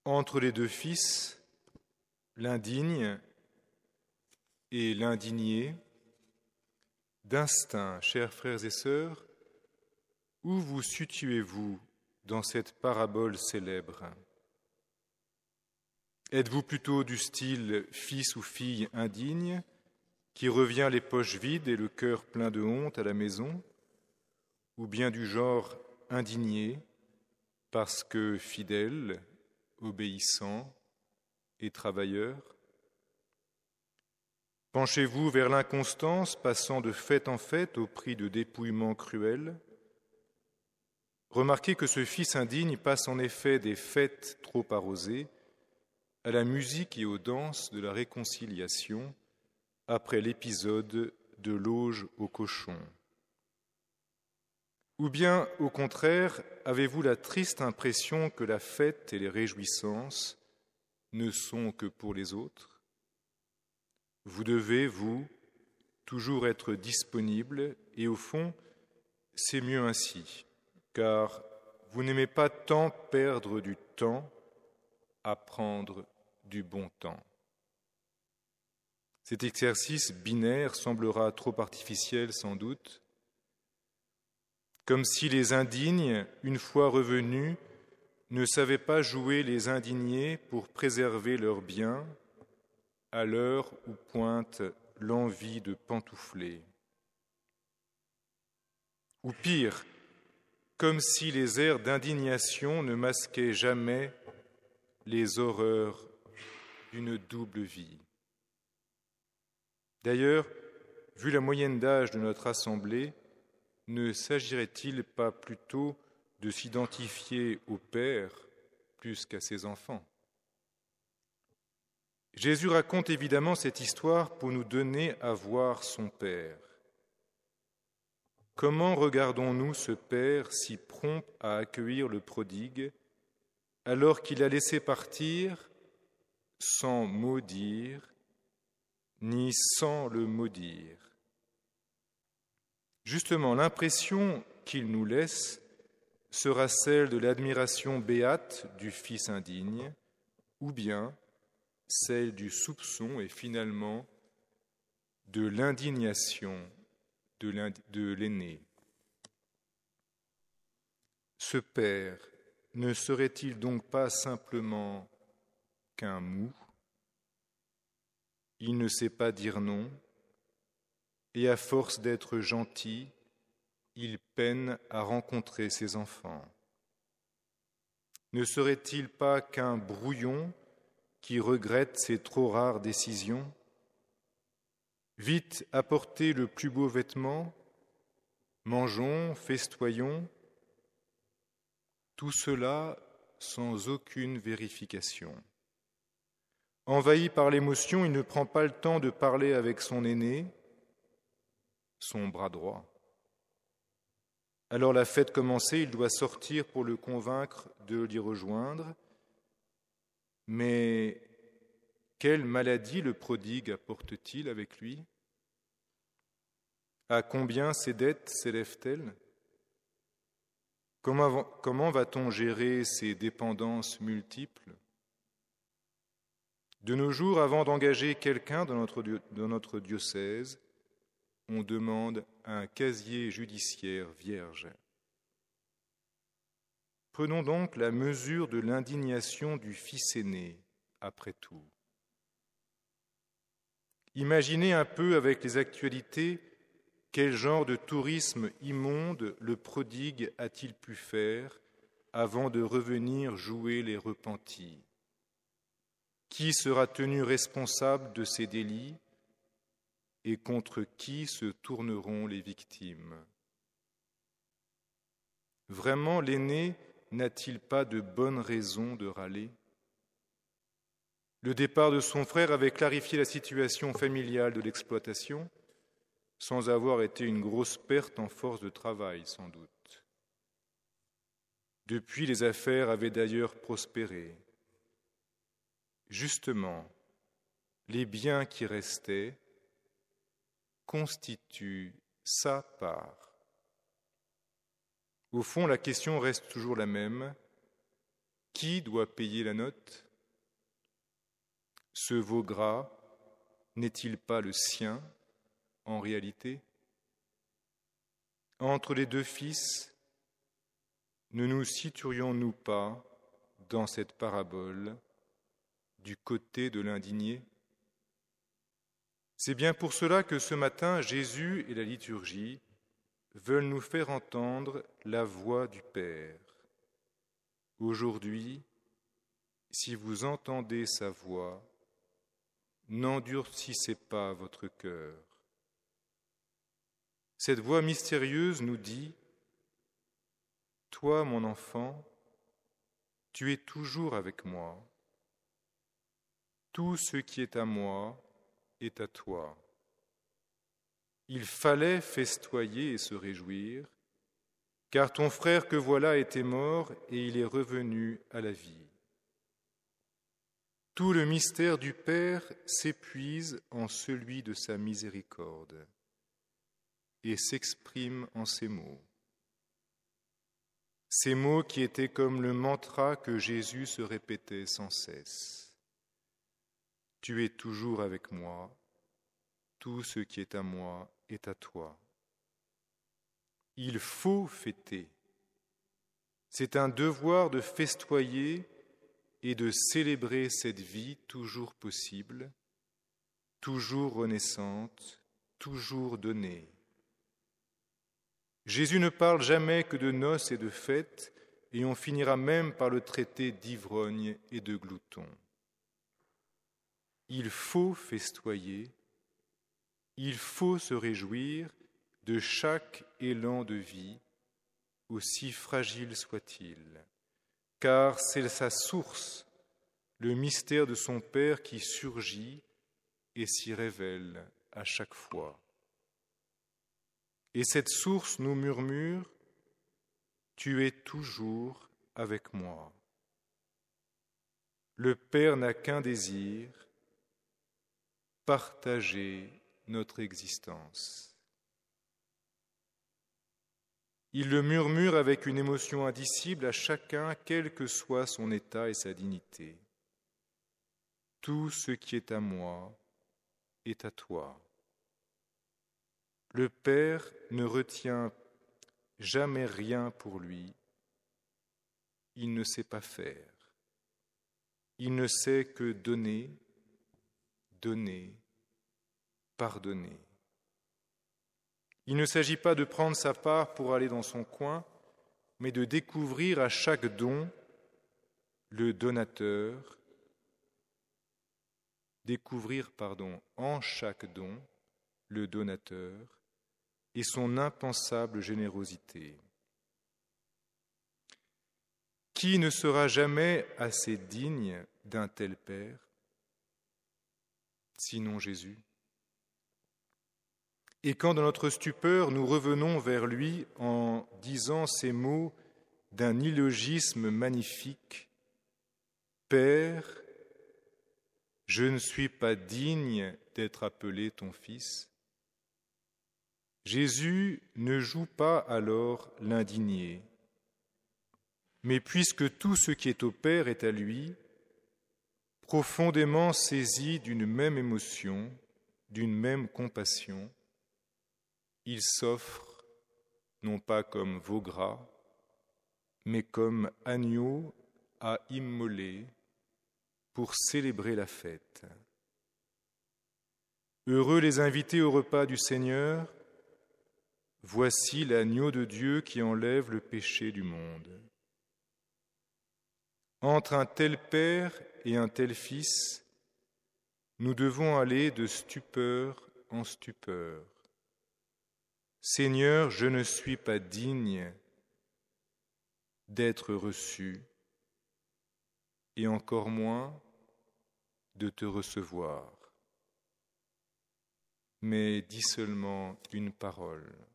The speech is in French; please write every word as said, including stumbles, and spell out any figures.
Entre les deux fils, l'indigne et l'indigné, d'instinct, chers frères et sœurs, où vous situez-vous dans cette parabole célèbre? Êtes-vous plutôt du style fils ou fille indigne, qui revient les poches vides et le cœur plein de honte à la maison, ou bien du genre indigné, parce que fidèle, obéissant et travailleur? Penchez-vous vers l'inconstance, passant de fête en fête au prix de dépouillements cruels? Remarquez que ce fils indigne passe en effet des fêtes trop arrosées à la musique et aux danses de la réconciliation après l'épisode de l'auge au cochon. Ou bien, au contraire, avez-vous la triste impression que la fête et les réjouissances ne sont que pour les autres? Vous devez, vous, toujours être disponible, et au fond, c'est mieux ainsi, car vous n'aimez pas tant perdre du temps à prendre du bon temps. Cet exercice binaire semblera trop artificiel sans doute, comme si les indignes, une fois revenus, ne savaient pas jouer les indignés pour préserver leurs biens à l'heure où pointe l'envie de pantoufler. Ou pire, comme si les airs d'indignation ne masquaient jamais les horreurs d'une double vie. D'ailleurs, vu la moyenne d'âge de notre assemblée, ne s'agirait-il pas plutôt de s'identifier au Père plus qu'à ses enfants? Jésus raconte évidemment cette histoire pour nous donner à voir son Père. Comment regardons-nous ce Père si prompt à accueillir le prodigue, alors qu'il a laissé partir sans mot dire, ni sans le maudire? Justement, l'impression qu'il nous laisse sera celle de l'admiration béate du Fils indigne, ou bien celle du soupçon et finalement de l'indignation de l'aîné. Ce Père ne serait-il donc pas simplement qu'un mou? Il ne sait pas dire non, et à force d'être gentil, il peine à rencontrer ses enfants. Ne serait-il pas qu'un brouillon qui regrette ses trop rares décisions? Vite apportez le plus beau vêtement, mangeons, festoyons, tout cela sans aucune vérification. Envahi par l'émotion, il ne prend pas le temps de parler avec son aîné, son bras droit. Alors la fête commencée, il doit sortir pour le convaincre de l'y rejoindre. Mais quelle maladie le prodigue apporte-t-il avec lui? À combien ses dettes s'élèvent-elles? Comment, comment va-t-on gérer ses dépendances multiples? De nos jours, avant d'engager quelqu'un dans notre, dans notre diocèse, on demande un casier judiciaire vierge. Prenons donc la mesure de l'indignation du fils aîné, après tout. Imaginez un peu avec les actualités quel genre de tourisme immonde le prodigue a-t-il pu faire avant de revenir jouer les repentis? Qui sera tenu responsable de ces délits et contre qui se tourneront les victimes? Vraiment, l'aîné n'a-t-il pas de bonnes raisons de râler? Le départ de son frère avait clarifié la situation familiale de l'exploitation, sans avoir été une grosse perte en force de travail, sans doute. Depuis, les affaires avaient d'ailleurs prospéré. Justement, les biens qui restaient constituent sa part. Au fond, la question reste toujours la même. Qui doit payer la note? Ce veau gras n'est-il pas le sien en réalité? Entre les deux fils, ne nous situerions-nous pas dans cette parabole du côté de l'indigné? C'est bien pour cela que ce matin, Jésus et la liturgie veulent nous faire entendre la voix du Père. Aujourd'hui, si vous entendez sa voix, n'endurcissez pas votre cœur. Cette voix mystérieuse nous dit « Toi, mon enfant, tu es toujours avec moi. Tout ce qui est à moi est à toi. » Il fallait festoyer et se réjouir, car ton frère que voilà était mort et il est revenu à la vie. Tout le mystère du Père s'épuise en celui de sa miséricorde et s'exprime en ces mots. Ces mots qui étaient comme le mantra que Jésus se répétait sans cesse. Tu es toujours avec moi, tout ce qui est à moi est à toi. Il faut fêter. C'est un devoir de festoyer et de célébrer cette vie toujours possible, toujours renaissante, toujours donnée. Jésus ne parle jamais que de noces et de fêtes, et on finira même par le traiter d'ivrogne et de glouton. Il faut festoyer, il faut se réjouir de chaque élan de vie, aussi fragile soit-il, car c'est sa source, le mystère de son Père qui surgit et s'y révèle à chaque fois. Et cette source nous murmure « Tu es toujours avec moi ». Le Père n'a qu'un désir, partager notre existence. Il le murmure avec une émotion indicible à chacun, quel que soit son état et sa dignité. Tout ce qui est à moi est à toi. Le Père ne retient jamais rien pour lui. Il ne sait pas faire. Il ne sait que donner, donner, pardonner. Il ne s'agit pas de prendre sa part pour aller dans son coin, mais de découvrir à chaque don le donateur, découvrir, pardon, en chaque don le donateur et son impensable générosité. Qui ne sera jamais assez digne d'un tel Père, sinon Jésus? Et quand dans notre stupeur nous revenons vers lui en disant ces mots d'un illogisme magnifique, « Père, je ne suis pas digne d'être appelé ton fils », Jésus ne joue pas alors l'indigné, mais puisque tout ce qui est au Père est à lui, profondément saisi d'une même émotion, d'une même compassion, il s'offre, non pas comme veau gras, mais comme agneau à immoler pour célébrer la fête. Heureux les invités au repas du Seigneur, voici l'agneau de Dieu qui enlève le péché du monde. Entre un tel Père et un tel Fils, nous devons aller de stupeur en stupeur. Seigneur, je ne suis pas digne d'être reçu, et encore moins de te recevoir. Mais dis seulement une parole.